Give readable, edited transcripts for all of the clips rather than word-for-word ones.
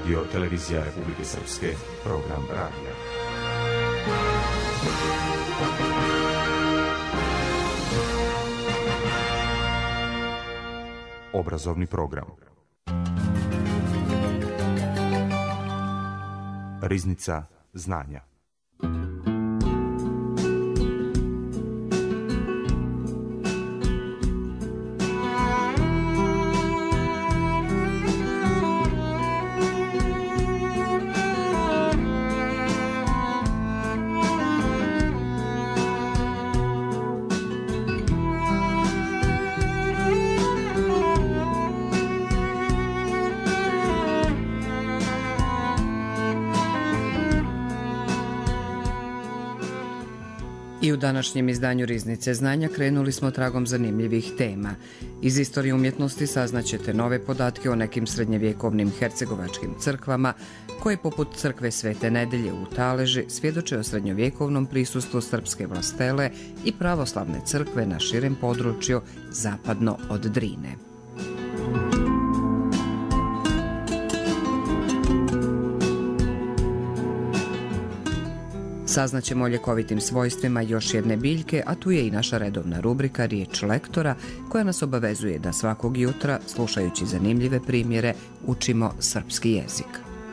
Radio Televizija Republike Srpske, program radija. Obrazovni program. Riznica znanja. I u današnjem izdanju Riznice znanja krenuli smo tragom zanimljivih tema. Iz istorije umjetnosti saznaćete nove podatke o nekim srednjevjekovnim hercegovačkim crkvama, koje poput crkve Svete Nedelje u Taleži svjedoče o srednjovjekovnom prisustvu srpske vlastele i pravoslavne crkve na širem području zapadno od Drine. Saznaćemo o ljekovitim svojstvima još jedne biljke, a tu je i naša redovna rubrika Riječ lektora, koja nas obavezuje da svakog jutra, slušajući zanimljive primjere, učimo srpski jezik.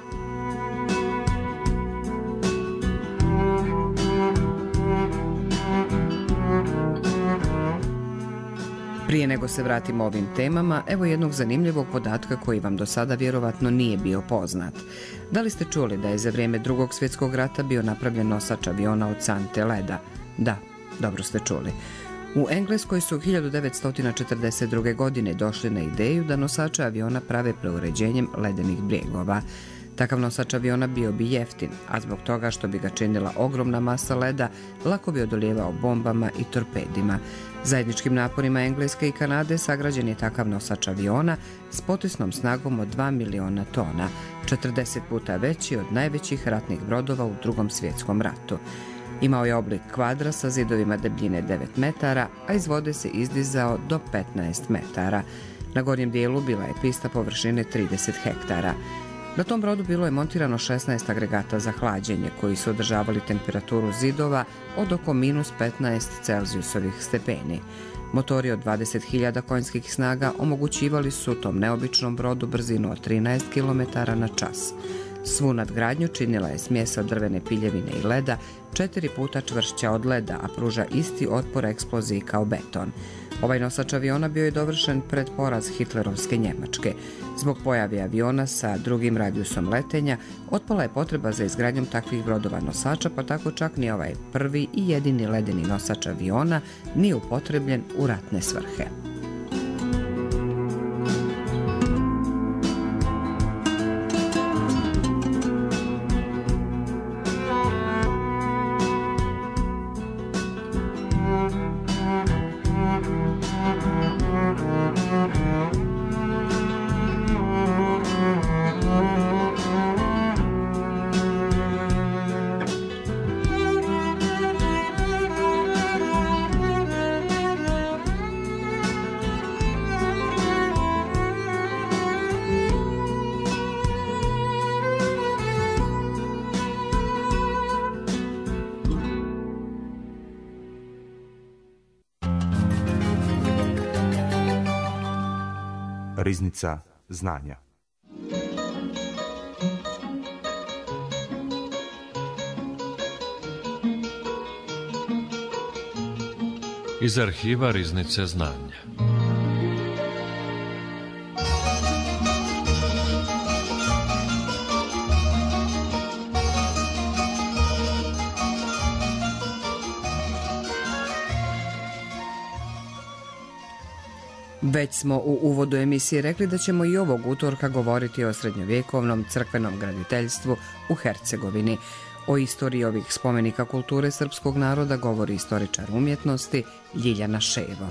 Prije nego se vratimo ovim temama, evo jednog zanimljivog podatka koji vam do sada vjerovatno nije bio poznat. Da li ste čuli da je za vrijeme Drugog svjetskog rata bio napravljen nosač aviona od sante leda? Da, dobro ste čuli. U Engleskoj su 1942. godine došli na ideju da nosače aviona prave preuređenjem ledenih brijegova. Takav nosač aviona bio bi jeftin, a zbog toga što bi ga činila ogromna masa leda, lako bi odolijevao bombama i torpedima. Zajedničkim naporima Engleske i Kanade sagrađen je takav nosač aviona s potisnom snagom od 2 miliona tona, 40 puta veći od najvećih ratnih brodova u Drugom svjetskom ratu. Imao je oblik kvadra sa zidovima debljine 9 metara, a iz vode se izdizao do 15 metara. Na gornjem dijelu bila je pista površine 30 hektara. Na tom brodu bilo je montirano 16 agregata za hlađenje koji su održavali temperaturu zidova od oko minus 15 Celzijusovih stepeni. Motori od 20.000 konjskih snaga omogućivali su tom neobičnom brodu brzinu od 13 km na čas. Svu nadgradnju činila je smjesa od drvene piljevine i leda, 4 puta čvršća od leda, a pruža isti otpor eksploziji kao beton. Ovaj nosač aviona bio je dovršen pred poraz hitlerovske Njemačke. Zbog pojave aviona sa drugim radijusom letenja, otpala je potreba za izgradnjom takvih brodova nosača, pa tako čak ni ovaj prvi i jedini ledeni nosač aviona nije upotrebljen u ratne svrhe. Riznica znanja. Iz arhiva Riznice znanja. Već smo u uvodu emisije rekli da ćemo i ovog utorka govoriti o srednjovjekovnom crkvenom graditeljstvu u Hercegovini. O istoriji ovih spomenika kulture srpskog naroda govori istoričar umjetnosti Ljiljana Ševo.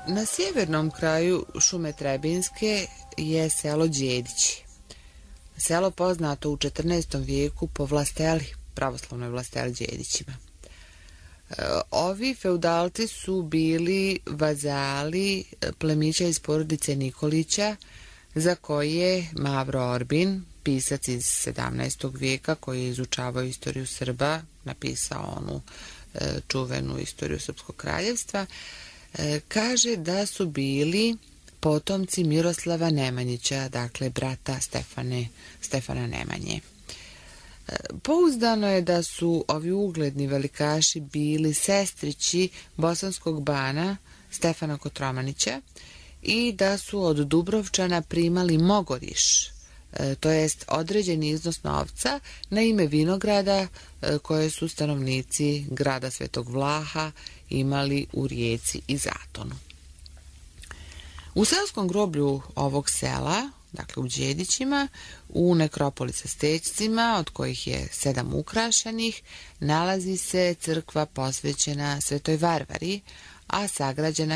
Na sjevernom kraju šume Trebinske je selo Đedići. Selo poznato u 14. vijeku po vlasteli, pravoslavnoj vlasteli Đedićima. Ovi feudalci su bili vazali plemića iz porodice Nikolića, za koje Mavro Orbin, pisac iz 17. vijeka koji je izučavao istoriju Srba, napisao onu čuvenu istoriju Srpskog kraljevstva, kaže da su bili potomci Miroslava Nemanjića, dakle brata Stefana Nemanje. Pouzdano je da su ovi ugledni velikaši bili sestrići bosanskog bana Stefana Kotromanića i da su od Dubrovčana primali mogoriš, to jest određeni iznos novca na ime vinograda koje su stanovnici grada Svetog Vlaha imali u Rijeci i Zatonu. U seoskom groblju ovog sela, dakle u Đedićima, u nekropoli sa stećcima, od kojih je 7 ukrašenih, nalazi se crkva posvećena Svetoj Varvari, a sagrađena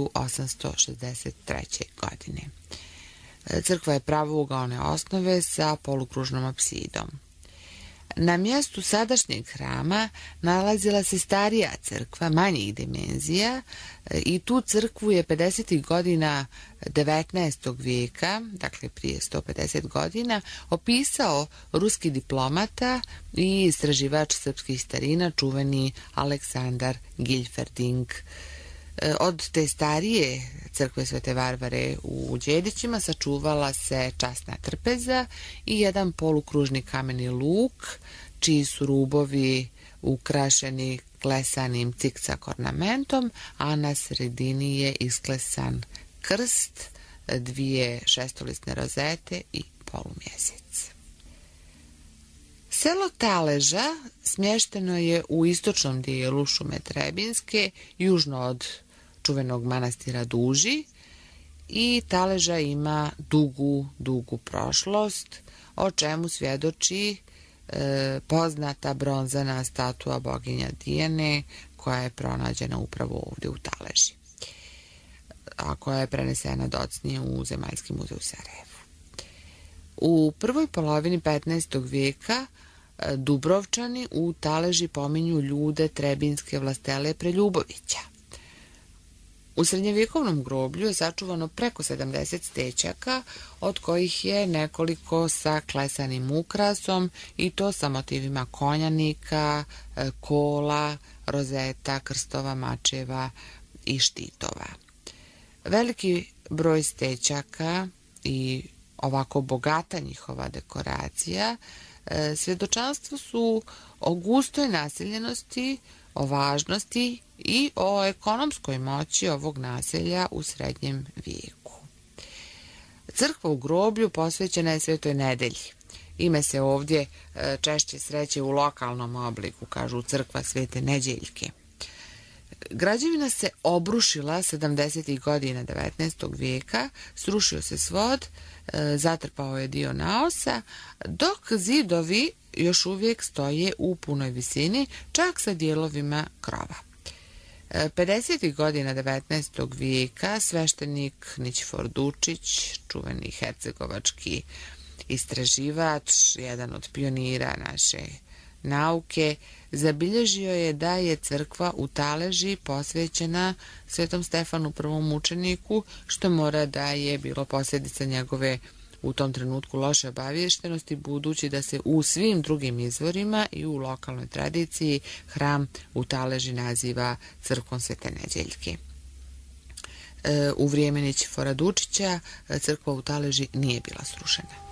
1863. godine. Crkva je pravougaone osnove sa polukružnom apsidom. Na mjestu sadašnjeg hrama nalazila se starija crkva manjih dimenzija i tu crkvu je 50. godina 19. vijeka, dakle prije 150 godina, opisao ruski diplomata i istraživač srpskih starina, čuveni Aleksandar Gilferding. Od te starije crkve Svete Varvare u Đedićima sačuvala se časna trpeza i jedan polukružni kameni luk, čiji su rubovi ukrašeni klesanim cikcak ornamentom, a na sredini je isklesan krst, 2 šestolistne rozete i polumjesec. Selo Taleža smješteno je u istočnom dijelu šume Trebinske, južno od čuvenog manastira Duži, i Taleža ima dugu prošlost, o čemu svjedoči poznata bronzana statua boginja Dijane koja je pronađena upravo ovdje u Taleži, a koja je prenesena docnije u Zemaljski muzej u Sarajevu. U prvoj polovini 15. vijeka Dubrovčani u Taleži pominju ljude Trebinske vlastele Preljubovića. U srednjevjekovnom groblju je sačuvano preko 70 stećaka, od kojih je nekoliko sa klesanim ukrasom i to sa motivima konjanika, kola, rozeta, krstova, mačeva i štitova. Veliki broj stećaka i ovako bogata njihova dekoracija svjedočanstvo su o gustoj naseljenosti, o važnosti i o ekonomskoj moći ovog naselja u srednjem vijeku. Crkva u groblju posvećena je Svetoj Nedelji. Ime se ovdje češće sreće u lokalnom obliku, kažu crkva Svete Neđeljke. Građevina se obrušila 70. godina 19. vijeka, srušio se svod, zatrpao je dio naosa, dok zidovi još uvijek stoje u punoj visini, čak sa dijelovima krova. 50. godina 19. vijeka sveštenik Nićifor Dučić, čuveni hercegovački istraživač, jedan od pionira naše nauke, zabilježio je da je crkva u Taleži posvećena Svetom Stefanu prvom mučeniku, što mora da je bilo posljedica njegove u tom trenutku loše obaviještenosti, budući da se u svim drugim izvorima i u lokalnoj tradiciji hram u Taleži naziva crkvom Svete Neđeljke. U vrijeme Nićifora Dučića crkva u Taleži nije bila srušena.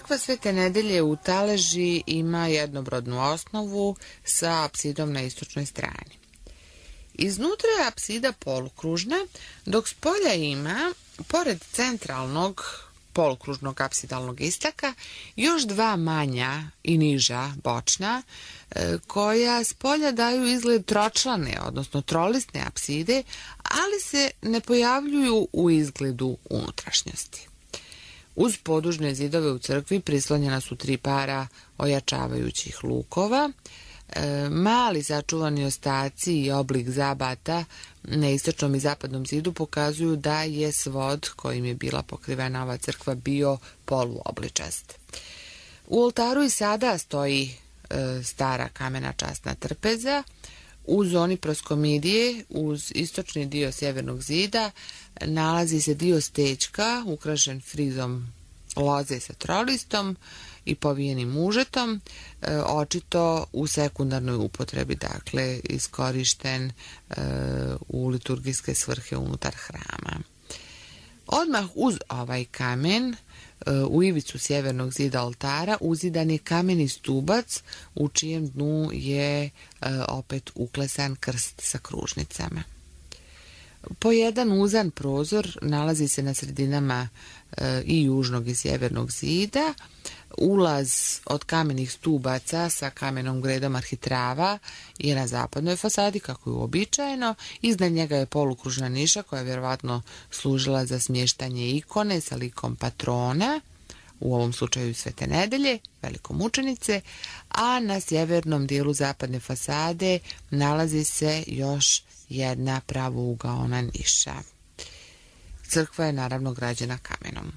Crkva Svete Nedelje u Taleži ima jednobrodnu osnovu sa apsidom na istočnoj strani. Iznutra je apsida polukružna, dok spolja ima, pored centralnog polukružnog apsidalnog istaka, još dva manja i niža bočna, koja spolja daju izgled tročlane, odnosno trolisne apside, ali se ne pojavljuju u izgledu unutrašnjosti. Uz podužne zidove u crkvi prislonjena su 3 para ojačavajućih lukova. Mali sačuvani ostaci i oblik zabata na istočnom i zapadnom zidu pokazuju da je svod kojim je bila pokrivena ova crkva bio poluobličast. U oltaru i sada stoji stara kamena časna trpeza. U zoni proskomidije, uz istočni dio sjevernog zida, nalazi se dio stećka ukrašen frizom loze sa trolistom i povijenim užetom, očito u sekundarnoj upotrebi, dakle iskorišten u liturgijske svrhe unutar hrama. Odmah uz ovaj kamen, u ivicu sjevernog zida oltara, uzidan je kameni stubac u čijem dnu je opet uklesan krst sa kružnicama. Po jedan uzan prozor nalazi se na sredinama i južnog i sjevernog zida. Ulaz od kamenih stubaca sa kamenom gredom arhitrava je na zapadnoj fasadi, kako je uobičajeno. Iznad njega je polukružna niša koja je vjerovatno služila za smještanje ikone sa likom patrona, u ovom slučaju Svete Nedelje, velikomučenice, a na sjevernom dijelu zapadne fasade nalazi se još jedna pravougaona niša. Crkva je naravno građena kamenom.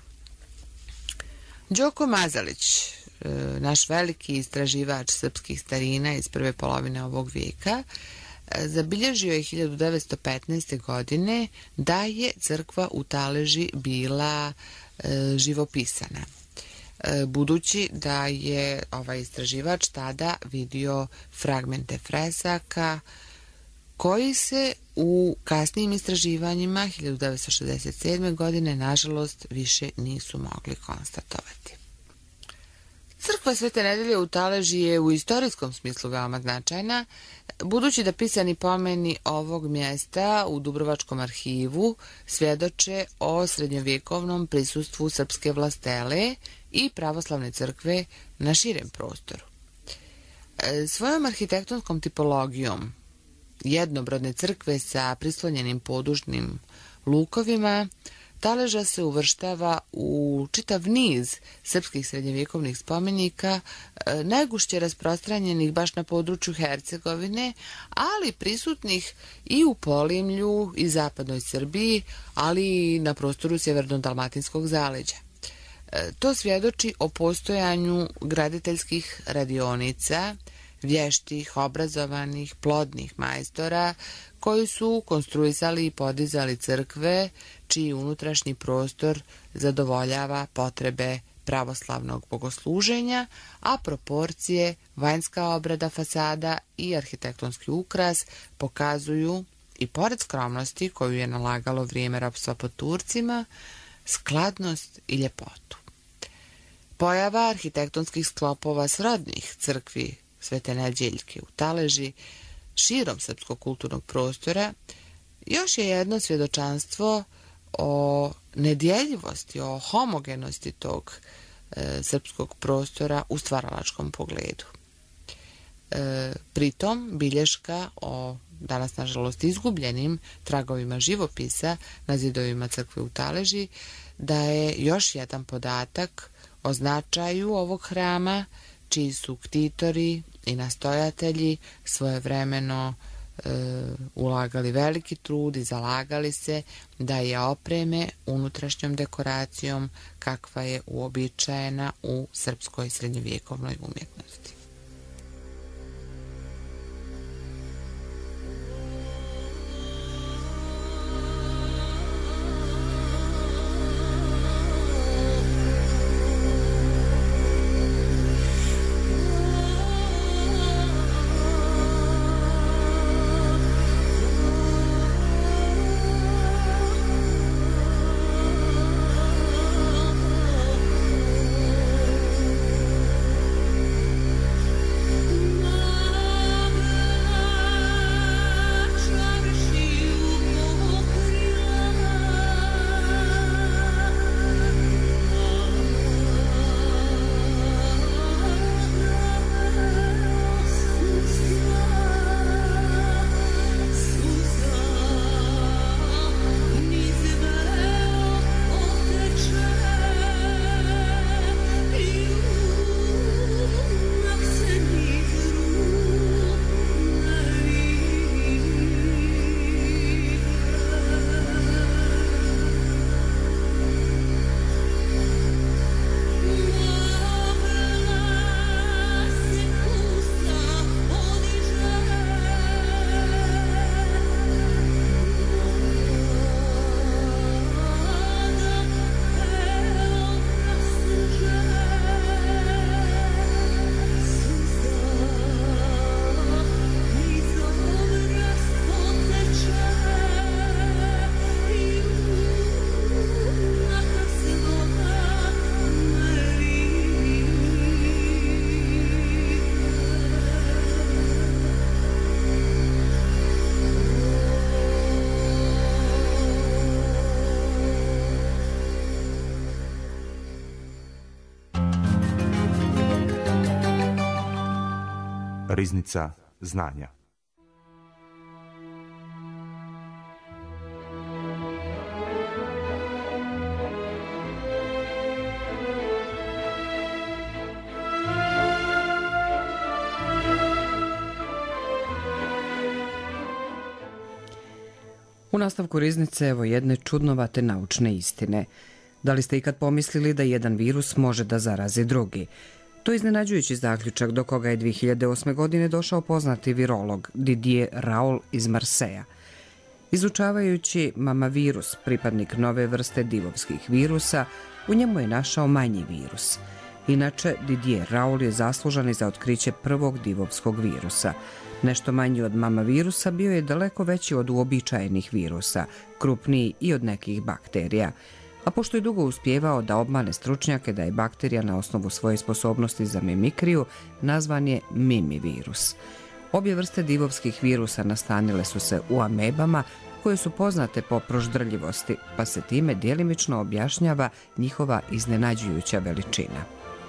Đoko Mazalić, naš veliki istraživač srpskih starina iz prve polovine ovog vijeka, zabilježio je 1915. godine da je crkva u Taleži bila živopisana. Budući da je ovaj istraživač tada vidio fragmente fresaka koji se u kasnijim istraživanjima 1967. godine nažalost više nisu mogli konstatovati. Crkva Svete Nedelje u Taleži je u istorijskom smislu veoma značajna, budući da pisani pomeni ovog mjesta u Dubrovačkom arhivu svjedoče o srednjovjekovnom prisustvu srpske vlastele i pravoslavne crkve na širem prostoru. Svojom arhitektonskom tipologijom jednobrodne crkve sa prislonjenim podužnim lukovima, Taleža se uvrštava u čitav niz srpskih srednjevjekovnih spomenika, najgušće rasprostranjenih baš na području Hercegovine, ali prisutnih i u Polimlju i zapadnoj Srbiji, ali i na prostoru sjeverno-dalmatinskog zaleđa. To svjedoči o postojanju graditeljskih radionica, vještih, obrazovanih, plodnih majstora koji su konstruisali i podizali crkve čiji unutrašnji prostor zadovoljava potrebe pravoslavnog bogosluženja, a proporcije, vanjska obrada fasada i arhitektonski ukras pokazuju, i pored skromnosti koju je nalagalo vrijeme ropstva pod Turcima, skladnost i ljepotu. Pojava arhitektonskih sklopova srodnih crkvi Svete Nedeljke u Taleži širom srpskog kulturnog prostora još je jedno svjedočanstvo o nedjeljivosti, o homogenosti tog srpskog prostora u stvaralačkom pogledu. Pritom bilješka o danas nažalost izgubljenim tragovima živopisa na zidovima crkve u Taleži daje još jedan podatak o značaju ovog hrama, čiji su ktitori i nastojatelji svojevremeno ulagali veliki trud i zalagali se da je opreme unutrašnjom dekoracijom kakva je uobičajena u srpskoj srednjovjekovnoj umjetnosti. Riznica znanja. U nastavku riznice evo jedne čudnovate naučne istine. Da li ste ikad pomislili da jedan virus može da zarazi drugi? To je iznenađujući zaključak do koga je 2008. godine došao poznati virolog Didier Raoult iz Marseja. Izučavajući mamavirus, pripadnik nove vrste divovskih virusa, u njemu je našao manji virus. Inače, Didier Raoult je zaslužan i za otkriće prvog divovskog virusa. Nešto manji od mamavirusa bio je daleko veći od uobičajenih virusa, krupniji i od nekih bakterija. A pošto je dugo uspijevao da obmane stručnjake da je bakterija na osnovu svoje sposobnosti za mimikriju, nazvan je mimivirus. Obje vrste divovskih virusa nastanile su se u amebama, koje su poznate po proždrljivosti, pa se time djelimično objašnjava njihova iznenađujuća veličina.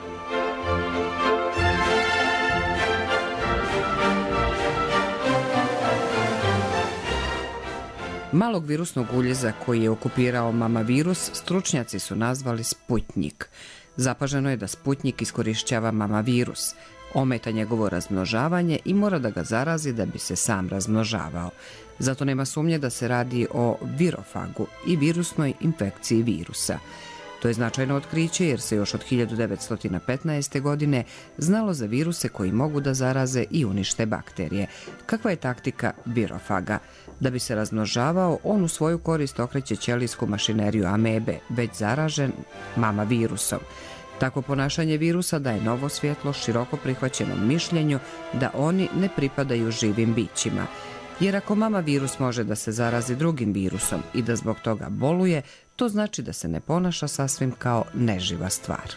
Malog virusnog uljeza koji je okupirao mamavirus stručnjaci su nazvali Sputnjik. Zapaženo je da Sputnjik iskorišćava mamavirus, ometa njegovo razmnožavanje i mora da ga zarazi da bi se sam razmnožavao. Zato nema sumnje da se radi o virofagu i virusnoj infekciji virusa. To je značajno otkriće jer se još od 1915. godine znalo za viruse koji mogu da zaraze i unište bakterije. Kakva je taktika virofaga? Da bi se razmnožavao, on u svoju korist okreće ćelijsku mašineriju amebe, već zaražen mamavirusom. Tako ponašanje virusa daje novo svjetlo široko prihvaćenom mišljenju da oni ne pripadaju živim bićima. Jer ako mamavirus može da se zarazi drugim virusom i da zbog toga boluje, to znači da se ne ponaša sasvim kao neživa stvar.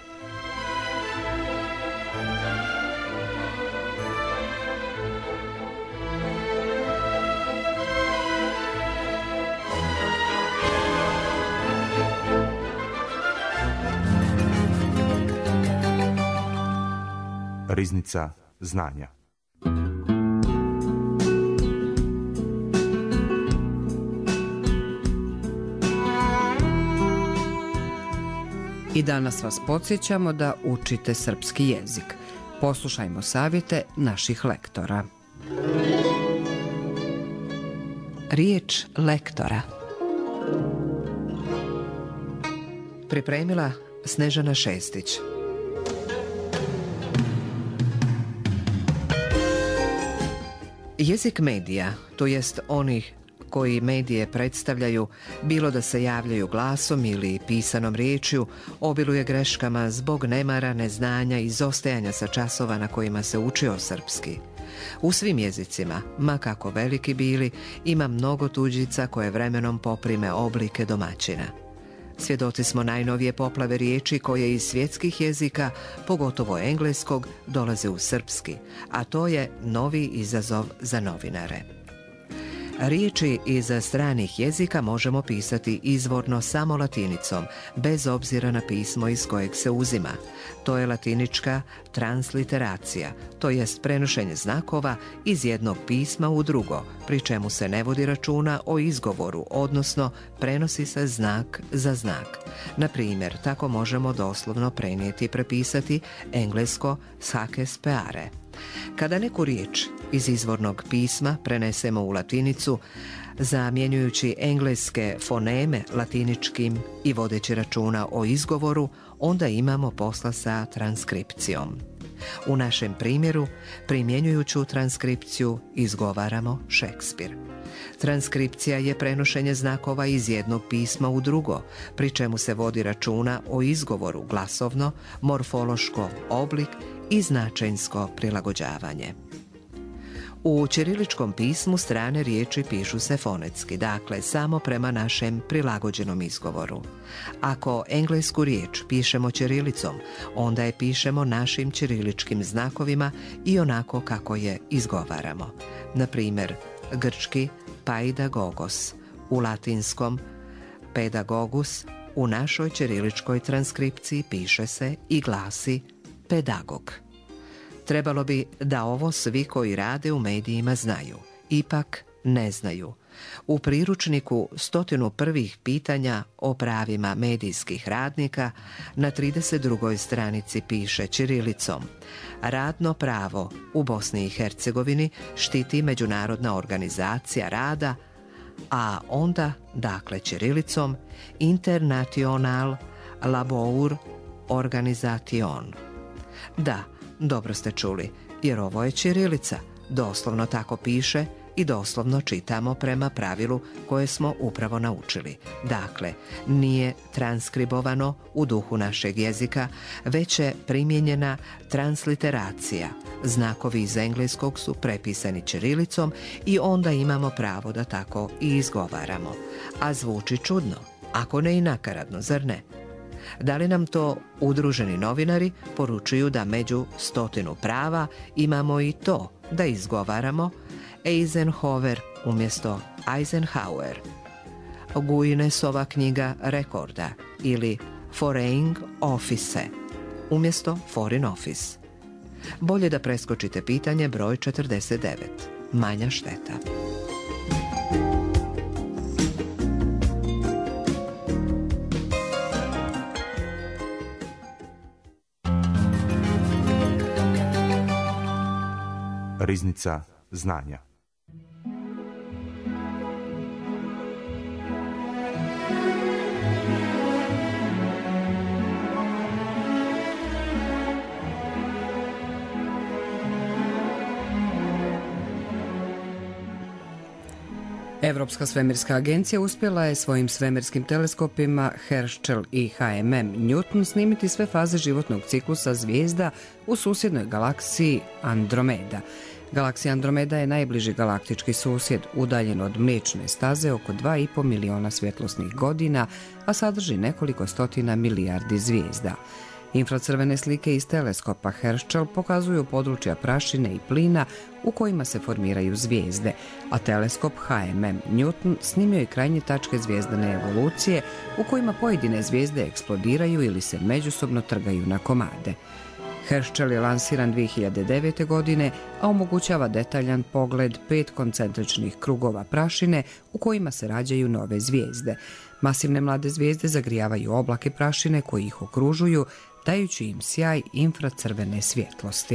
Riznica znanja. I danas vas podsjećamo da učite srpski jezik. Poslušajmo savjete naših lektora. Riječ lektora. Pripremila Snežana Šestić. Jezik medija, to jest onih koji medije predstavljaju, bilo da se javljaju glasom ili pisanom riječju, obiluje greškama zbog nemara, neznanja i izostajanja sa časova na kojima se učio srpski. U svim jezicima, ma kako veliki bili, ima mnogo tuđica koje vremenom poprime oblike domaćina. Svjedoci smo najnovije poplave riječi koje iz svjetskih jezika, pogotovo engleskog, dolaze u srpski, a to je novi izazov za novinare. Riječi iz stranih jezika možemo pisati izvorno samo latinicom, bez obzira na pismo iz kojeg se uzima. To je latinička transliteracija, to jest prenošenje znakova iz jednog pisma u drugo, pri čemu se ne vodi računa o izgovoru, odnosno prenosi se znak za znak. Na primjer, tako možemo doslovno prenijeti i prepisati englesko sake speare. Kada neku riječ iz izvornog pisma prenesemo u latinicu, zamjenjujući engleske foneme latiničkim i vodeći računa o izgovoru, onda imamo posla sa transkripcijom. U našem primjeru, primjenjujuću transkripciju, izgovaramo Šekspir. Transkripcija je prenošenje znakova iz jednog pisma u drugo, pri čemu se vodi računa o izgovoru glasovno, morfološko oblik i značajnsko prilagođavanje. U ćiriličkom pismu strane riječi pišu se fonetski, dakle samo prema našem prilagođenom izgovoru. Ako englesku riječ pišemo ćirilicom, onda je pišemo našim ćiriličkim znakovima i onako kako je izgovaramo. Na primjer, grčki paidagogos, u latinskom pedagogus, u našoj ćiriličkoj transkripciji piše se i glasi pedagog. Trebalo bi da ovo svi koji rade u medijima znaju. Ipak ne znaju. U priručniku 101 pitanja o pravima medijskih radnika na 32. stranici piše ćirilicom: radno pravo u Bosni i Hercegovini štiti Međunarodna organizacija rada, a onda, dakle ćirilicom, International Labour Organization. Da, dobro ste čuli, jer ovo je ćirilica. Doslovno tako piše i doslovno čitamo prema pravilu koje smo upravo naučili. Dakle, nije transkribovano u duhu našeg jezika, već je primijenjena transliteracija. Znakovi iz engleskog su prepisani ćirilicom i onda imamo pravo da tako i izgovaramo. A zvuči čudno, ako ne i nakaradno, zar ne? Da li nam to udruženi novinari poručuju da među 100 prava imamo i to da izgovaramo Eisenhower umjesto Eisenhower, Guinnessova knjiga rekorda ili Foreign Office umjesto Foreign Office. Bolje da preskočite pitanje broj 49. Manja šteta. Riznica znanja. Europska svemirska agencija uspjela je svojim svemirskim teleskopima Herschel i HMM Newton snimiti sve faze životnog ciklusa zvijezda u susjednoj galaksiji Andromeda. Galaksija Andromeda je najbliži galaktički susjed, udaljen od Mliječne staze oko 2,5 miliona svjetlosnih godina, a sadrži nekoliko stotina milijardi zvijezda. Infracrvene slike iz teleskopa Herschel pokazuju područja prašine i plina u kojima se formiraju zvijezde, a teleskop HMM Newton snimio je krajnje tačke zvijezdane evolucije u kojima pojedine zvijezde eksplodiraju ili se međusobno trgaju na komade. Herschel je lansiran 2009. godine, a omogućava detaljan pogled 5 koncentričnih krugova prašine u kojima se rađaju nove zvijezde. Masivne mlade zvijezde zagrijavaju oblake prašine koji ih okružuju, dajući im sjaj infracrvene svjetlosti.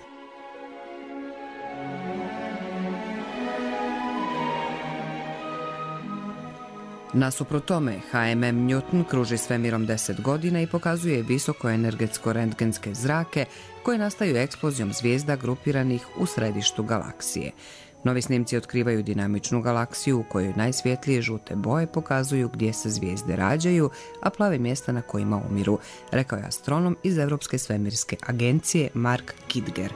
Nasuprot tome, HMM Newton kruži svemirom 10 godina i pokazuje visokoenergetsko rentgenske zrake koje nastaju eksplozijom zvijezda grupiranih u središtu galaksije. Novi snimci otkrivaju dinamičnu galaksiju u kojoj najsvjetlije žute boje pokazuju gdje se zvijezde rađaju, a plave mjesta na kojima umiru, rekao je astronom iz Europske svemirske agencije Mark Kidger.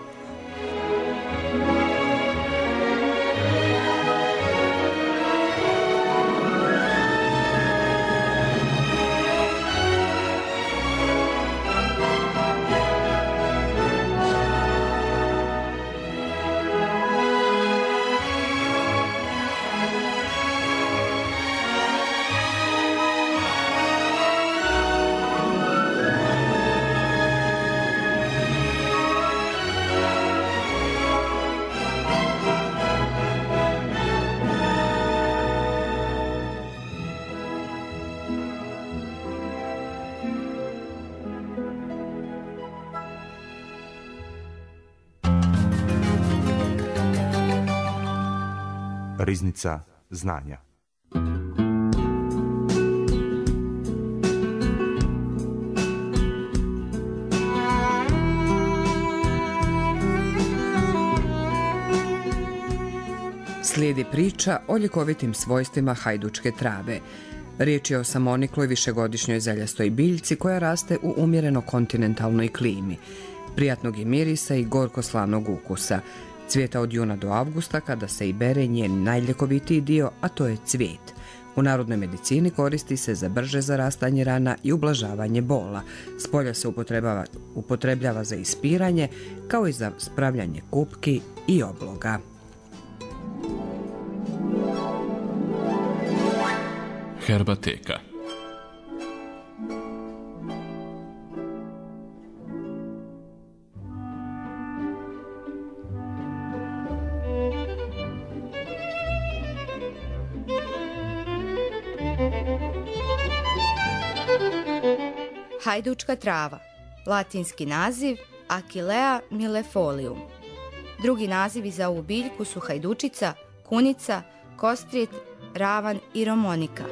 Riznica znanja. Slijedi priča o ljekovitim svojstvima hajdučke trave. Riječ je o samonikloj višegodišnjoj zeljastoj biljci koja raste u umjereno kontinentalnoj klimi. Prijatnog je mirisa i gorko-slavnog ukusa. Cvijeta od juna do avgusta kada se i bere njen najljekovitiji dio, a to je cvijet. U narodnoj medicini koristi se za brže zarastanje rana i ublažavanje bola. Spolja se upotrebljava za ispiranje, kao i za spravljanje kupki i obloga. Herbateka. Hajdučka trava, latinski naziv Achillea millefolium. Drugi nazivi za ovu biljku su hajdučica, kunica, kostrit, ravan i romonika.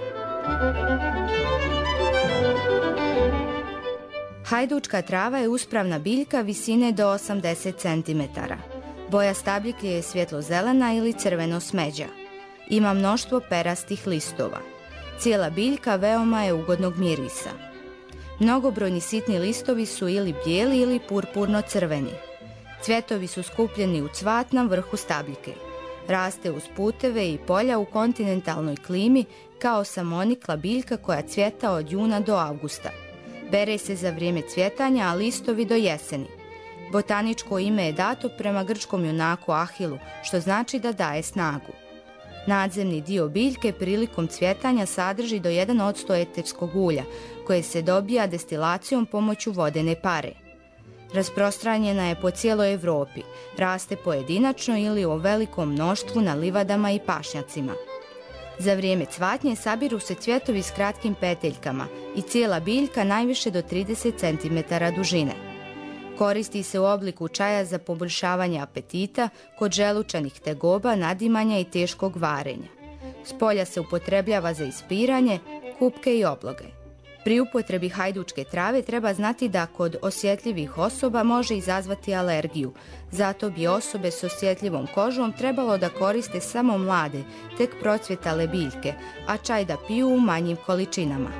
Hajdučka trava je uspravna biljka visine do 80 cm. Boja stabljiklje je svjetlo-zelena ili crveno smeđa. Ima mnoštvo perastih listova. Cijela biljka veoma je ugodnog mirisa. Mnogobrojni sitni listovi su ili bijeli ili purpurno-crveni. Cvjetovi su skupljeni u cvat na vrhu stabljike. Raste uz puteve i polja u kontinentalnoj klimi kao samonikla biljka koja cvjeta od juna do avgusta. Bere se za vrijeme cvjetanja, a listovi do jeseni. Botaničko ime je dato prema grčkom junaku Ahilu, što znači da daje snagu. Nadzemni dio biljke prilikom cvjetanja sadrži do 1% eterskog ulja, koje se dobija destilacijom pomoću vodene pare. Rasprostranjena je po cijeloj Europi, raste pojedinačno ili u velikom mnoštvu na livadama i pašnjacima. Za vrijeme cvatnje sabiru se cvjetovi s kratkim peteljkama i cijela biljka najviše do 30 cm dužine. Koristi se u obliku čaja za poboljšavanje apetita, kod želučanih tegoba, nadimanja i teškog varenja. S polja se upotrebljava za ispiranje, kupke i obloge. Pri upotrebi hajdučke trave treba znati da kod osjetljivih osoba može izazvati alergiju, zato bi osobe s osjetljivom kožom trebalo da koriste samo mlade, tek procvjetale biljke, a čaj da piju u manjim količinama.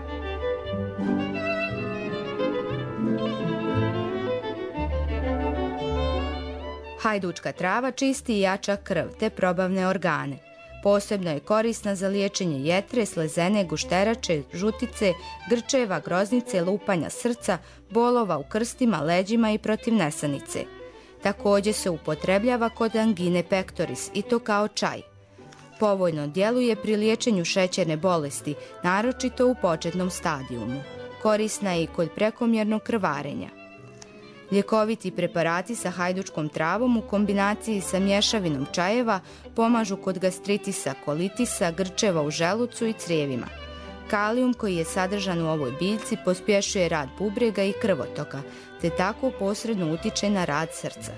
Hajdučka trava čisti i jača krv te probavne organe. Posebno je korisna za liječenje jetre, slezene, gušterače, žutice, grčeva, groznice, lupanja srca, bolova u krstima, leđima i protiv nesanice. Također se upotrebljava kod angine pectoris i to kao čaj. Povoljno djeluje pri liječenju šećerne bolesti, naročito u početnom stadijumu. Korisna je i kod prekomjernog krvarenja. Ljekoviti preparati sa hajdučkom travom u kombinaciji sa mješavinom čajeva pomažu kod gastritisa, kolitisa, grčeva u želucu i crijevima. Kalijum koji je sadržan u ovoj biljci pospješuje rad bubrega i krvotoka, te tako posredno utiče na rad srca.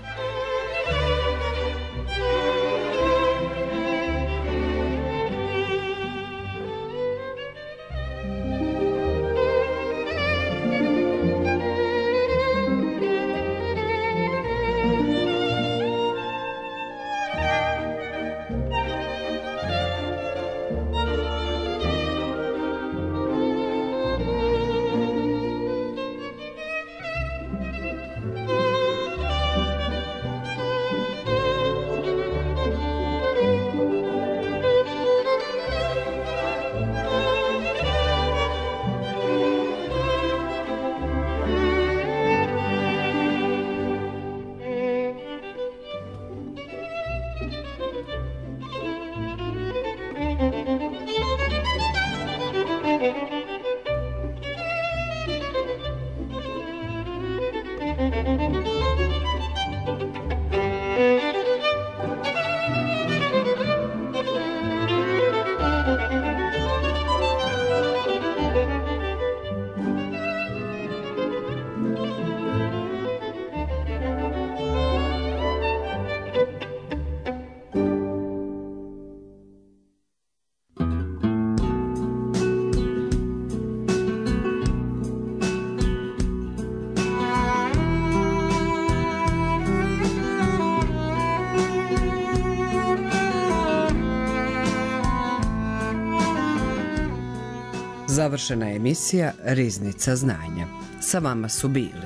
Završena je emisija Riznica znanja. Sa vama su bili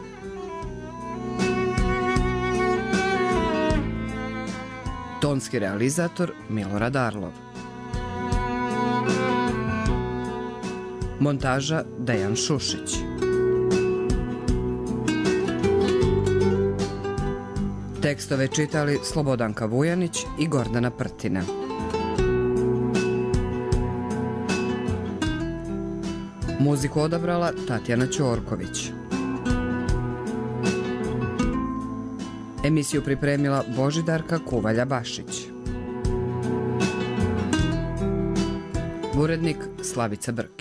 tonski realizator Milorad Arlov, montaža Dejan Šušić, tekstove čitali Slobodanka Vujanić i Gordana Prtina. Muziku odabrala Tatjana Ćorković. Emisiju pripremila Božidarka Kuvalja-Bašić. Urednik Slavica Brkić.